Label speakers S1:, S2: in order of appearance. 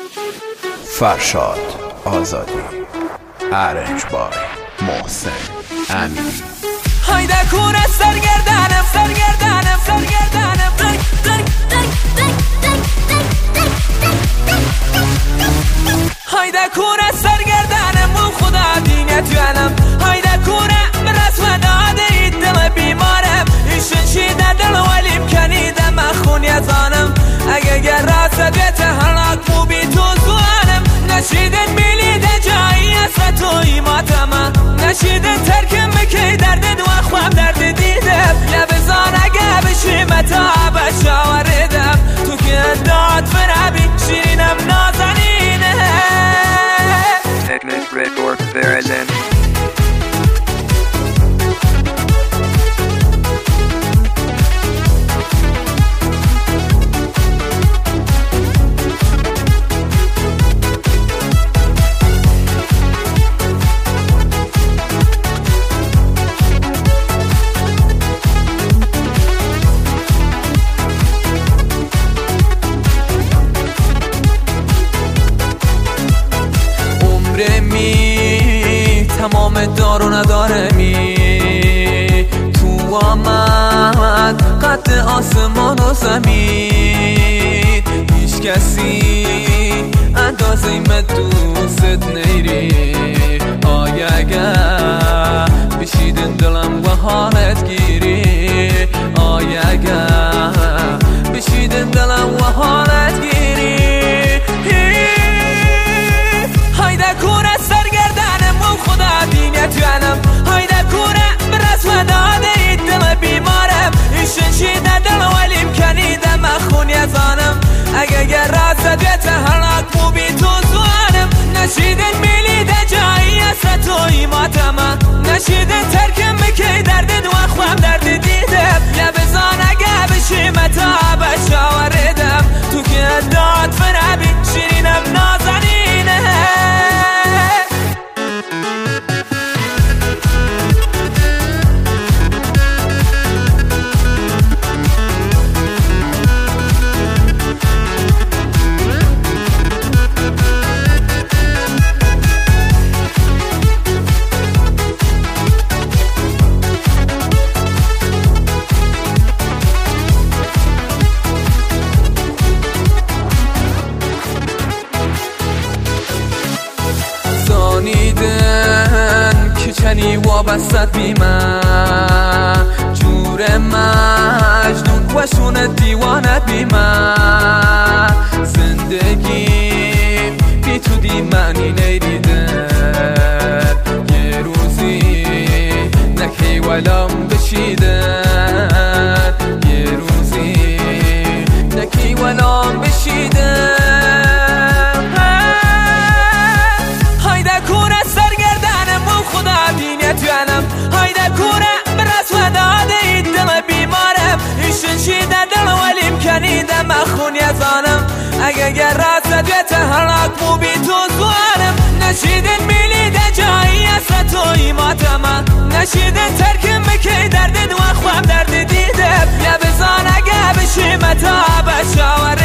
S1: فرشاد آزادی، ارنج بای محسن امیری.
S2: هایده کونه سرگردنم سرگردنم سرگردنم هایده کونه سرگردنم و خدا دینه توانم. هایده کونه برسوه داده اید دل بیمارم. ایشن شیده دل ولیم کنیده مخونی ازانم. اگه گر راست بیت هلاک مو بی تو زوانم. نشیدن میلیده جایی است توی ماتم. نشیدن ترکم بکی درد دو خواب درد دیدم. یا بزان اگه بشی متاب شاوردم. تو که داد فرابی شیرینم نازنینه.
S3: Technic Record Verizon.
S2: تمام دار و ندارمی تو آمد قد آسمان و زمین. هیچ کسی اندازه من دوست نیری. آیا اگر بشیدن دلم و حالت گیری. آیا اگر بشیدن دلم و حالت گیری. هایده کونه سرگردنم و خدا دینه توانم. هایده کونه برسوه داده اید دل بیمارم. ایشن شیده دل ولیم کنیده مخونی ازانم. اگه گر راست بیت هلاک مو بی تو زوانم. نشیدن میلیده جایی است توی ماتم. نشیدن ترکم بکی درد دو خواب درد دیدم. یا بزان اگه بشی متاب شاوردم. تو که داد فرابی شیرینم نازنینه. زانیدن که چنی وابستت بی من. جور مجنون و شون دیوانت بی من. زندگیم بی تو دی معنی نیدیدن. یه روزی نکی ولام بشیدن. یه روزی نکی ولام بشیدن. هایده کونه برسوه داده اید دل بیمارم. ایشن شیده دل ولیم کنیده مخونی ازانم. اگه گر راست بیت هلاک مو بی تو زوانم. نشیدن میلیده جایی است توی ماتم. نشیدن ترکم بکی درد دو خواب درد دیدم. یا بزان اگه بشی متاب شاور